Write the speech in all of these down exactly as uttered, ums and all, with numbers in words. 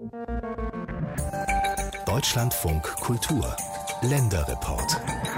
Deutschlandfunk Kultur Länderreport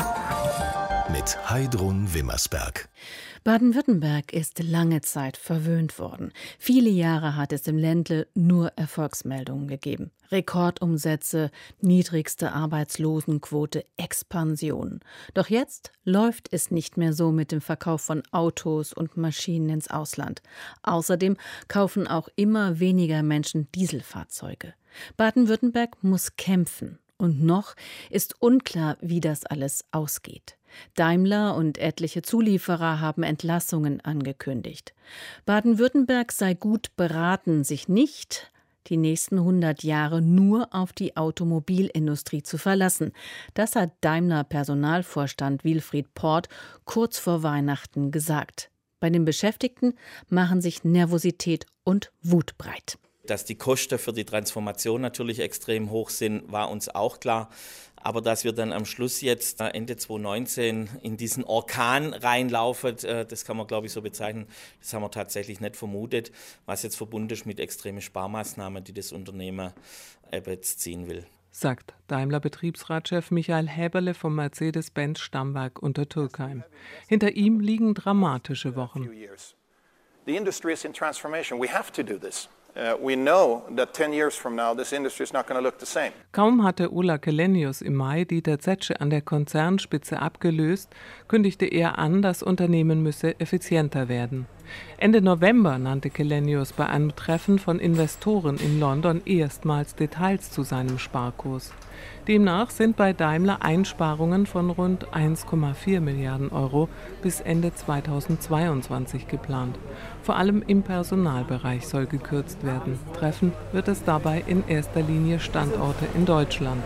mit Heidrun Wimmersberg. Baden-Württemberg ist lange Zeit verwöhnt worden. Viele Jahre hat es im Ländle nur Erfolgsmeldungen gegeben. Rekordumsätze, niedrigste Arbeitslosenquote, Expansion. Doch jetzt läuft es nicht mehr so mit dem Verkauf von Autos und Maschinen ins Ausland. Außerdem kaufen auch immer weniger Menschen Dieselfahrzeuge. Baden-Württemberg muss kämpfen. Und noch ist unklar, wie das alles ausgeht. Daimler und etliche Zulieferer haben Entlassungen angekündigt. Baden-Württemberg sei gut beraten, sich nicht die nächsten hundert Jahre nur auf die Automobilindustrie zu verlassen. Das hat Daimler-Personalvorstand Wilfried Port kurz vor Weihnachten gesagt. Bei den Beschäftigten machen sich Nervosität und Wut breit. Dass die Kosten für die Transformation natürlich extrem hoch sind, war uns auch klar. Aber dass wir dann am Schluss jetzt Ende zweitausendneunzehn in diesen Orkan reinlaufen, das kann man, glaube ich, so bezeichnen, das haben wir tatsächlich nicht vermutet, was jetzt verbunden ist mit extremen Sparmaßnahmen, die das Unternehmen jetzt ziehen will. Sagt Daimler-Betriebsratschef Michael Häberle vom Mercedes-Benz-Stammwerk Untertürkheim. Hinter ihm liegen dramatische Wochen. The industry is in transformation. We have to do this. Uh, we know that ten years from now this industry is not going to look the same. Kaum hatte Ola Källenius im Mai Dieter Zetsche an der Konzernspitze abgelöst, kündigte er an, das Unternehmen müsse effizienter werden. Ende November nannte Källenius bei einem Treffen von Investoren in London erstmals Details zu seinem Sparkurs. Demnach sind bei Daimler Einsparungen von rund eins Komma vier Milliarden Euro bis Ende zweitausendzweiundzwanzig geplant. Vor allem im Personalbereich soll gekürzt werden. Treffen wird es dabei in erster Linie Standorte in Deutschland.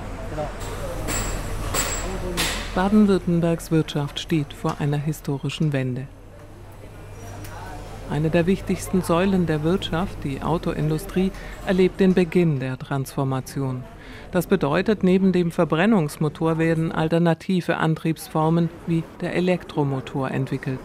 Baden-Württembergs Wirtschaft steht vor einer historischen Wende. Eine der wichtigsten Säulen der Wirtschaft, die Autoindustrie, erlebt den Beginn der Transformation. Das bedeutet, neben dem Verbrennungsmotor werden alternative Antriebsformen wie der Elektromotor entwickelt.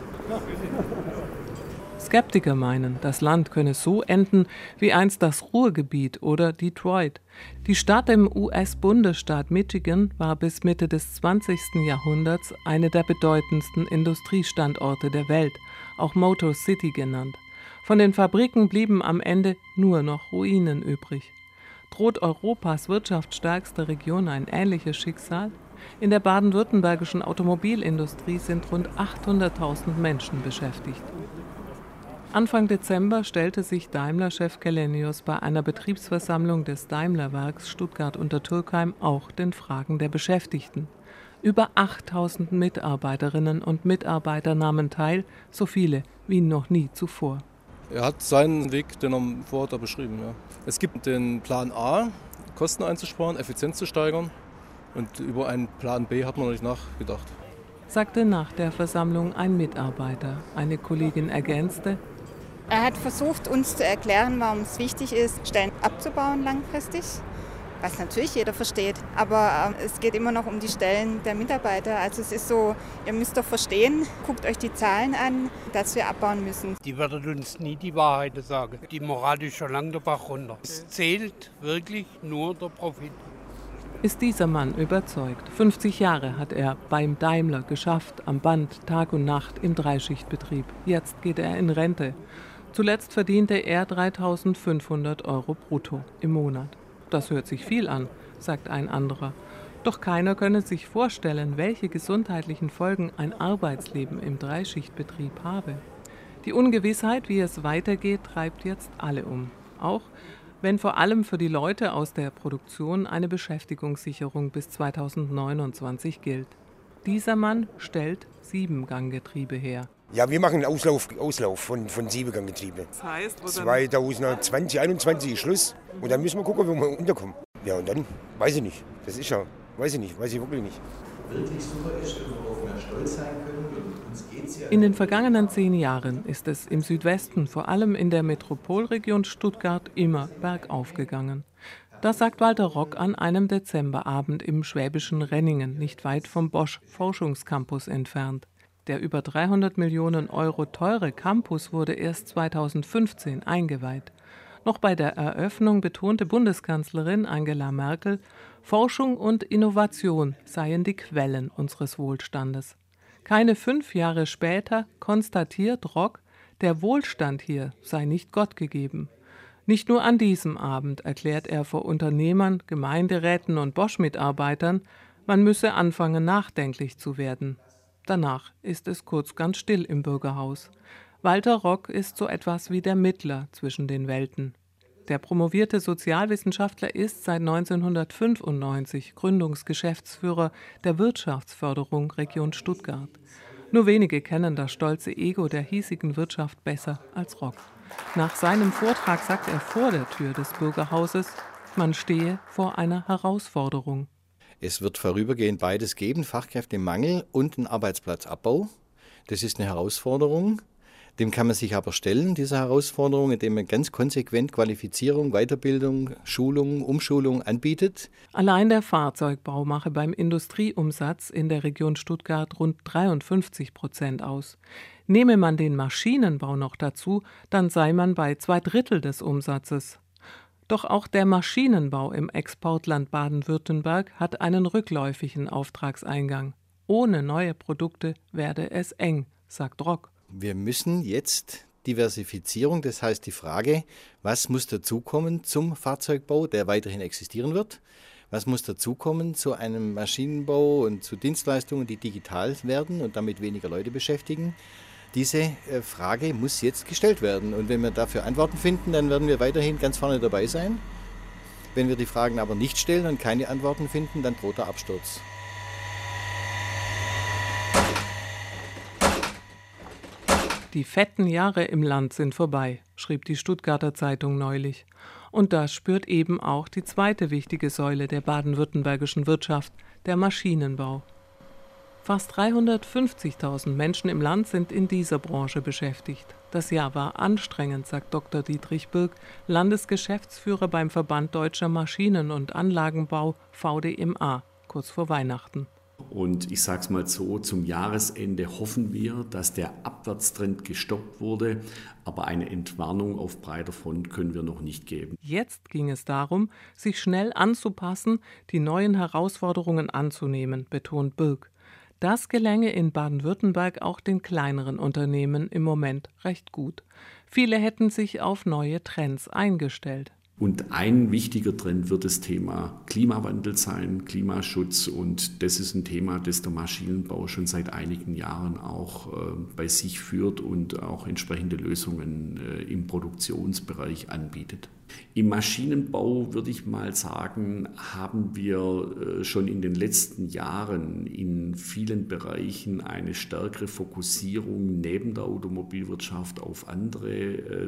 Skeptiker meinen, das Land könne so enden wie einst das Ruhrgebiet oder Detroit. Die Stadt im U S-Bundesstaat Michigan war bis Mitte des zwanzigsten Jahrhunderts eine der bedeutendsten Industriestandorte der Welt, auch Motor City genannt. Von den Fabriken blieben am Ende nur noch Ruinen übrig. Droht Europas wirtschaftsstärkste Region ein ähnliches Schicksal? In der baden-württembergischen Automobilindustrie sind rund achthunderttausend Menschen beschäftigt. Anfang Dezember stellte sich Daimler-Chef Källenius bei einer Betriebsversammlung des Daimler-Werks Stuttgart-Untertürkheim auch den Fragen der Beschäftigten. Über achttausend Mitarbeiterinnen und Mitarbeiter nahmen teil, so viele wie noch nie zuvor. Er hat seinen Weg, den er vorher beschrieben. Ja. Es gibt den Plan A, Kosten einzusparen, Effizienz zu steigern. Und über einen Plan B hat man noch nicht nachgedacht. Sagte nach der Versammlung ein Mitarbeiter. Eine Kollegin ergänzte: Er hat versucht, uns zu erklären, warum es wichtig ist, Stellen abzubauen langfristig. Was natürlich jeder versteht, aber äh, es geht immer noch um die Stellen der Mitarbeiter. Also es ist so, ihr müsst doch verstehen, guckt euch die Zahlen an, dass wir abbauen müssen. Die werden uns nie die Wahrheit sagen. Die Moral ist schon lange der Bach runter. Es zählt wirklich nur der Profit. Ist dieser Mann überzeugt. fünfzig Jahre hat er beim Daimler geschafft, am Band, Tag und Nacht im Dreischichtbetrieb. Jetzt geht er in Rente. Zuletzt verdiente er dreitausendfünfhundert Euro brutto im Monat. Das hört sich viel an, sagt ein anderer. Doch keiner könne sich vorstellen, welche gesundheitlichen Folgen ein Arbeitsleben im Dreischichtbetrieb habe. Die Ungewissheit, wie es weitergeht, treibt jetzt alle um. Auch wenn vor allem für die Leute aus der Produktion eine Beschäftigungssicherung bis zweitausendneunundzwanzig gilt. Dieser Mann stellt Siebenganggetriebe her. Ja, wir machen einen Auslauf, Auslauf von, von Siebenganggetriebe. Das heißt, wo zweitausendzwanzig, einundzwanzig ist Schluss. Und dann müssen wir gucken, wo wir unterkommen. Ja, und dann, weiß ich nicht. Das ist ja, weiß ich nicht, weiß ich wirklich nicht. Wirklich super ist, worauf wir stolz sein können. Und uns geht's ja. In den vergangenen zehn Jahren ist es im Südwesten, vor allem in der Metropolregion Stuttgart, immer bergauf gegangen. Das sagt Walter Rock an einem Dezemberabend im schwäbischen Renningen, nicht weit vom Bosch-Forschungscampus entfernt. Der über dreihundert Millionen Euro teure Campus wurde erst zweitausendfünfzehn eingeweiht. Noch bei der Eröffnung betonte Bundeskanzlerin Angela Merkel, Forschung und Innovation seien die Quellen unseres Wohlstandes. Keine fünf Jahre später konstatiert Rock, der Wohlstand hier sei nicht Gott gegeben. Nicht nur an diesem Abend erklärt er vor Unternehmern, Gemeinderäten und Bosch-Mitarbeitern, man müsse anfangen, nachdenklich zu werden. Danach ist es kurz ganz still im Bürgerhaus. Walter Rock ist so etwas wie der Mittler zwischen den Welten. Der promovierte Sozialwissenschaftler ist seit neunzehnhundertfünfundneunzig Gründungsgeschäftsführer der Wirtschaftsförderung Region Stuttgart. Nur wenige kennen das stolze Ego der hiesigen Wirtschaft besser als Rock. Nach seinem Vortrag sagt er vor der Tür des Bürgerhauses, man stehe vor einer Herausforderung. Es wird vorübergehend beides geben, Fachkräftemangel und einen Arbeitsplatzabbau. Das ist eine Herausforderung. Dem kann man sich aber stellen, dieser Herausforderung, indem man ganz konsequent Qualifizierung, Weiterbildung, Schulung, Umschulung anbietet. Allein der Fahrzeugbau mache beim Industrieumsatz in der Region Stuttgart rund dreiundfünfzig Prozent aus. Nehme man den Maschinenbau noch dazu, dann sei man bei zwei Drittel des Umsatzes. Doch auch der Maschinenbau im Exportland Baden-Württemberg hat einen rückläufigen Auftragseingang. Ohne neue Produkte werde es eng, sagt Rock. Wir müssen jetzt Diversifizierung, das heißt die Frage, was muss dazukommen zum Fahrzeugbau, der weiterhin existieren wird? Was muss dazukommen zu einem Maschinenbau und zu Dienstleistungen, die digital werden und damit weniger Leute beschäftigen? Diese Frage muss jetzt gestellt werden. Und wenn wir dafür Antworten finden, dann werden wir weiterhin ganz vorne dabei sein. Wenn wir die Fragen aber nicht stellen und keine Antworten finden, dann droht der Absturz. Die fetten Jahre im Land sind vorbei, schrieb die Stuttgarter Zeitung neulich. Und das spürt eben auch die zweite wichtige Säule der baden-württembergischen Wirtschaft, der Maschinenbau. Fast dreihundertfünfzigtausend Menschen im Land sind in dieser Branche beschäftigt. Das Jahr war anstrengend, sagt Doktor Dietrich Birk, Landesgeschäftsführer beim Verband Deutscher Maschinen- und Anlagenbau V D M A, kurz vor Weihnachten. Und ich sage es mal so, zum Jahresende hoffen wir, dass der Abwärtstrend gestoppt wurde, aber eine Entwarnung auf breiter Front können wir noch nicht geben. Jetzt ging es darum, sich schnell anzupassen, die neuen Herausforderungen anzunehmen, betont Birk. Das gelänge in Baden-Württemberg auch den kleineren Unternehmen im Moment recht gut. Viele hätten sich auf neue Trends eingestellt. Und ein wichtiger Trend wird das Thema Klimawandel sein, Klimaschutz. Und das ist ein Thema, das der Maschinenbau schon seit einigen Jahren auch äh, bei sich führt und auch entsprechende Lösungen äh, im Produktionsbereich anbietet. Im Maschinenbau, würde ich mal sagen, haben wir äh, schon in den letzten Jahren in vielen Bereichen eine stärkere Fokussierung neben der Automobilwirtschaft auf andere äh,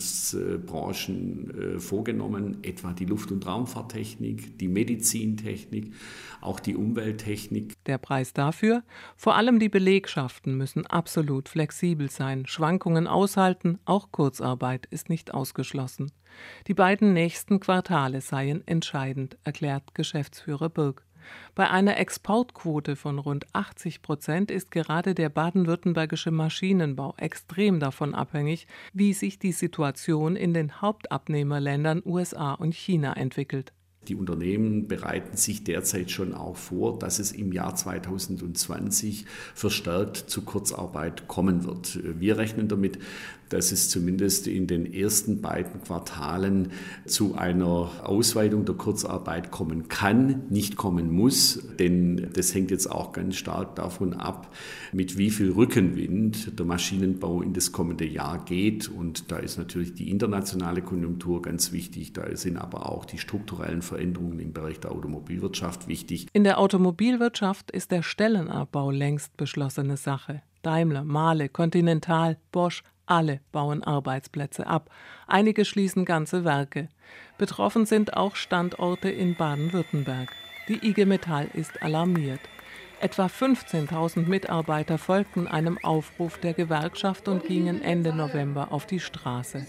Zukunftsbranchen äh, vorgenommen, etwa die Luft- und Raumfahrttechnik, die Medizintechnik, auch die Umwelttechnik. Der Preis dafür? Vor allem die Belegschaften müssen absolut flexibel sein, Schwankungen aushalten, auch Kurzarbeit ist nicht ausgeschlossen. Die beiden nächsten Quartale seien entscheidend, erklärt Geschäftsführer Birk. Bei einer Exportquote von rund achtzig Prozent ist gerade der baden-württembergische Maschinenbau extrem davon abhängig, wie sich die Situation in den Hauptabnehmerländern U S A und China entwickelt. Die Unternehmen bereiten sich derzeit schon auch vor, dass es im Jahr zweitausendzwanzig verstärkt zu Kurzarbeit kommen wird. Wir rechnen damit, dass es zumindest in den ersten beiden Quartalen zu einer Ausweitung der Kurzarbeit kommen kann, nicht kommen muss, denn das hängt jetzt auch ganz stark davon ab, mit wie viel Rückenwind der Maschinenbau in das kommende Jahr geht. Und da ist natürlich die internationale Konjunktur ganz wichtig, da sind aber auch die strukturellen Veränderungen im Bereich der Automobilwirtschaft wichtig. In der Automobilwirtschaft ist der Stellenabbau längst beschlossene Sache. Daimler, Mahle, Continental, Bosch, alle bauen Arbeitsplätze ab. Einige schließen ganze Werke. Betroffen sind auch Standorte in Baden-Württemberg. Die I G Metall ist alarmiert. Etwa fünfzehntausend Mitarbeiter folgten einem Aufruf der Gewerkschaft und gingen Ende November auf die Straße.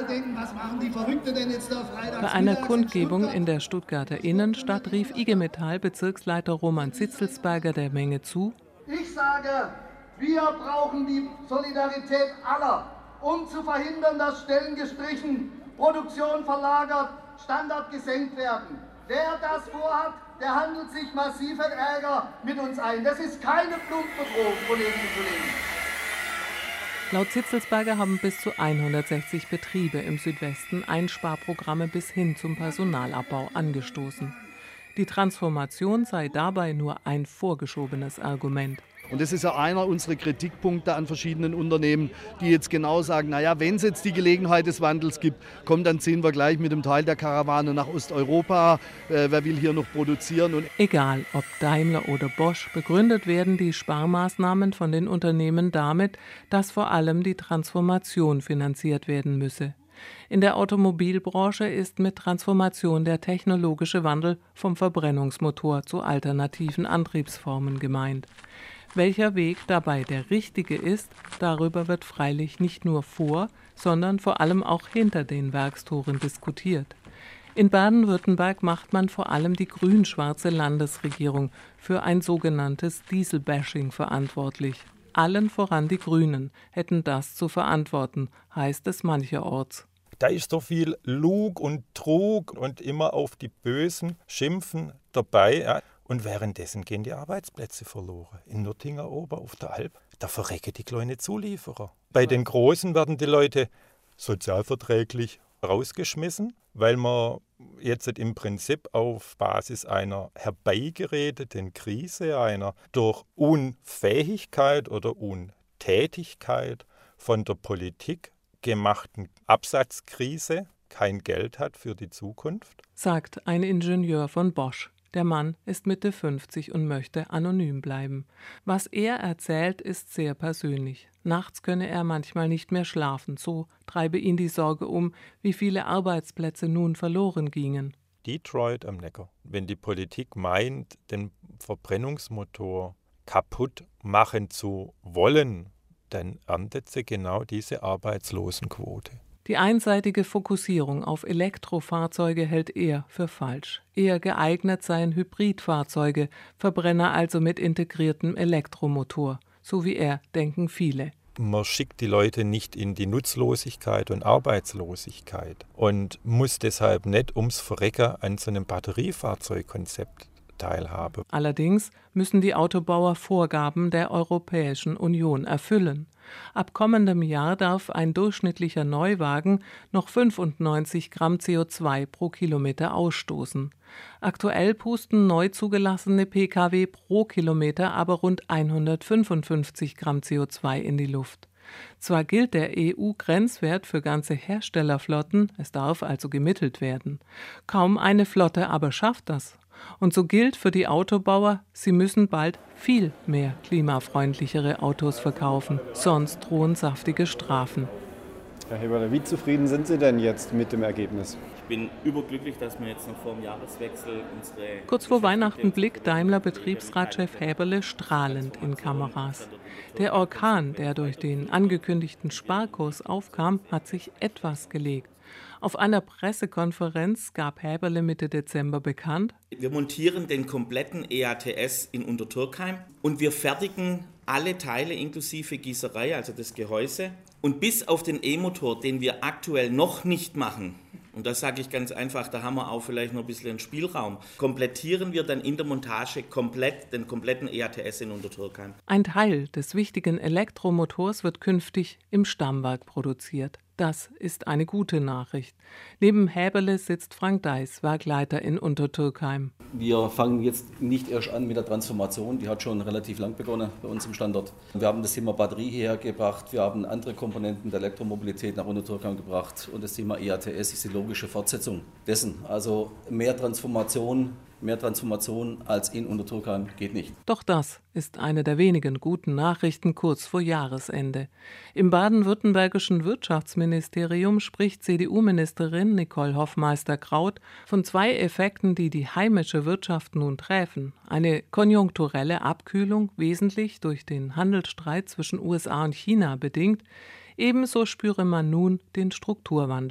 Bei einer Kundgebung in der Stuttgarter Innenstadt rief I G Metall Bezirksleiter Roman Zitzelsberger der Menge zu: Ich sage, wir brauchen die Solidarität aller, um zu verhindern, dass Stellen gestrichen Produktion verlagert, Standard gesenkt werden. Wer das vorhat, der handelt sich massiven Ärger mit uns ein. Das ist keine Blutbedrohung, Kolleginnen und Kollegen. Laut Zitzelsberger haben bis zu hundertsechzig Betriebe im Südwesten Einsparprogramme bis hin zum Personalabbau angestoßen. Die Transformation sei dabei nur ein vorgeschobenes Argument. Und das ist ja einer unserer Kritikpunkte an verschiedenen Unternehmen, die jetzt genau sagen, naja, wenn es jetzt die Gelegenheit des Wandels gibt, komm, dann ziehen wir gleich mit dem Teil der Karawane nach Osteuropa. Äh, wer will hier noch produzieren? Und Egal, ob Daimler oder Bosch, begründet werden die Sparmaßnahmen von den Unternehmen damit, dass vor allem die Transformation finanziert werden müsse. In der Automobilbranche ist mit Transformation der technologische Wandel vom Verbrennungsmotor zu alternativen Antriebsformen gemeint. Welcher Weg dabei der richtige ist, darüber wird freilich nicht nur vor, sondern vor allem auch hinter den Werkstoren diskutiert. In Baden-Württemberg macht man vor allem die grün-schwarze Landesregierung für ein sogenanntes Dieselbashing verantwortlich. Allen voran die Grünen hätten das zu verantworten, heißt es mancherorts. Da ist so viel Lug und Trug und immer auf die Bösen schimpfen dabei. Ja. Und währenddessen gehen die Arbeitsplätze verloren. In Nürtinger Ober auf der Alp, da verrecken die kleinen Zulieferer. Bei den Großen werden die Leute sozialverträglich rausgeschmissen, weil man jetzt im Prinzip auf Basis einer herbeigeredeten Krise, einer durch Unfähigkeit oder Untätigkeit von der Politik gemachten Absatzkrise kein Geld hat für die Zukunft, sagt ein Ingenieur von Bosch. Der Mann ist Mitte fünfzig und möchte anonym bleiben. Was er erzählt, ist sehr persönlich. Nachts könne er manchmal nicht mehr schlafen, so treibe ihn die Sorge um, wie viele Arbeitsplätze nun verloren gingen. Detroit am Neckar. Wenn die Politik meint, den Verbrennungsmotor kaputt machen zu wollen, dann erntet sie genau diese Arbeitslosenquote. Die einseitige Fokussierung auf Elektrofahrzeuge hält er für falsch. Eher geeignet seien Hybridfahrzeuge, Verbrenner also mit integriertem Elektromotor. So wie er denken viele. Man schickt die Leute nicht in die Nutzlosigkeit und Arbeitslosigkeit und muss deshalb nicht ums Verrecken an so einem Batteriefahrzeugkonzept teilhaben. Allerdings müssen die Autobauer Vorgaben der Europäischen Union erfüllen. Ab kommendem Jahr darf ein durchschnittlicher Neuwagen noch fünfundneunzig Gramm C O zwei pro Kilometer ausstoßen. Aktuell pusten neu zugelassene Pkw pro Kilometer aber rund hundertfünfundfünfzig Gramm C O zwei in die Luft. Zwar gilt der E U-Grenzwert für ganze Herstellerflotten, es darf also gemittelt werden. Kaum eine Flotte aber schafft das. Und so gilt für die Autobauer, sie müssen bald viel mehr klimafreundlichere Autos verkaufen, sonst drohen saftige Strafen. Herr Heberle, wie zufrieden sind Sie denn jetzt mit dem Ergebnis? Ich bin überglücklich, dass wir jetzt noch vor dem Jahreswechsel unsere... Kurz vor Weihnachten blickt Daimler-Betriebsratschef Häberle strahlend in Kameras. Der Orkan, der durch den angekündigten Sparkurs aufkam, hat sich etwas gelegt. Auf einer Pressekonferenz gab Häberle Mitte Dezember bekannt: Wir montieren den kompletten E A T S in Untertürkheim und wir fertigen alle Teile inklusive Gießerei, also das Gehäuse. Und bis auf den E-Motor, den wir aktuell noch nicht machen, und das sage ich ganz einfach, da haben wir auch vielleicht noch ein bisschen einen Spielraum, komplettieren wir dann in der Montage komplett den kompletten E A T S in Untertürkheim. Ein Teil des wichtigen Elektromotors wird künftig im Stammwerk produziert. Das ist eine gute Nachricht. Neben Häberle sitzt Frank Deiß, Werkleiter in Untertürkheim. Wir fangen jetzt nicht erst an mit der Transformation, die hat schon relativ lang begonnen bei uns im Standort. Wir haben das Thema Batterie hierher gebracht, wir haben andere Komponenten der Elektromobilität nach Untertürkheim gebracht und das Thema E A T S ist die logische Fortsetzung dessen. Also mehr Transformation, mehr Transformation als in Untertürkheim geht nicht. Doch das ist eine der wenigen guten Nachrichten kurz vor Jahresende. Im baden-württembergischen Wirtschaftsministerium spricht C D U-Ministerin Nicole Hoffmeister-Kraut von zwei Effekten, die die heimische Wirtschaft nun treffen. Eine konjunkturelle Abkühlung, wesentlich durch den Handelsstreit zwischen U S A und China bedingt. Ebenso spüre man nun den Strukturwandel.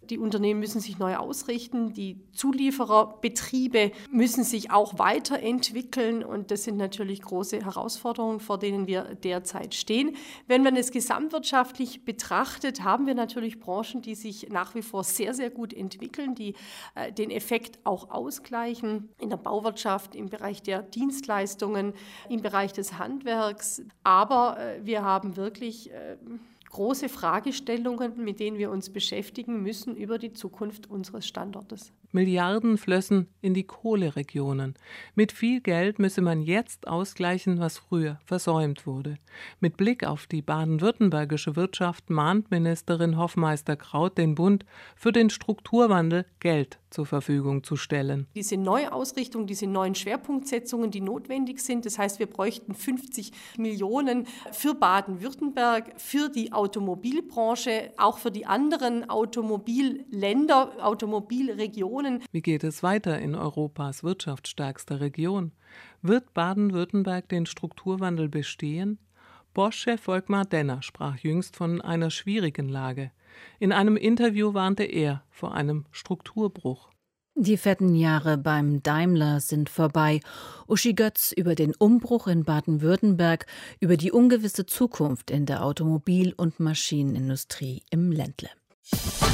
Die Unternehmen müssen sich neu ausrichten, die Zuliefererbetriebe müssen sich auch weiterentwickeln und das sind natürlich große Herausforderungen, vor denen wir derzeit stehen. Wenn man es gesamtwirtschaftlich betrachtet, haben wir natürlich Branchen, die sich nach wie vor sehr, sehr gut entwickeln, die äh, den Effekt auch ausgleichen in der Bauwirtschaft, im Bereich der Dienstleistungen, im Bereich des Handwerks. Aber äh, wir haben wirklich äh, große Fragestellungen, mit denen wir uns beschäftigen müssen über die Zukunft unseres Standortes. Milliarden flössen in die Kohleregionen. Mit viel Geld müsse man jetzt ausgleichen, was früher versäumt wurde. Mit Blick auf die baden-württembergische Wirtschaft mahnt Ministerin Hoffmeister-Kraut den Bund, für den Strukturwandel Geld zur Verfügung zu stellen. Diese Neuausrichtung, diese neuen Schwerpunktsetzungen, die notwendig sind, das heißt, wir bräuchten fünfzig Millionen für Baden-Württemberg, für die Automobilbranche, auch für die anderen Automobilländer, Automobilregionen. Wie geht es weiter in Europas wirtschaftsstärkster Region? Wird Baden-Württemberg den Strukturwandel bestehen? Bosch-Chef Volkmar Denner sprach jüngst von einer schwierigen Lage. In einem Interview warnte er vor einem Strukturbruch. Die fetten Jahre beim Daimler sind vorbei. Uschi Götz über den Umbruch in Baden-Württemberg, über die ungewisse Zukunft in der Automobil- und Maschinenindustrie im Ländle.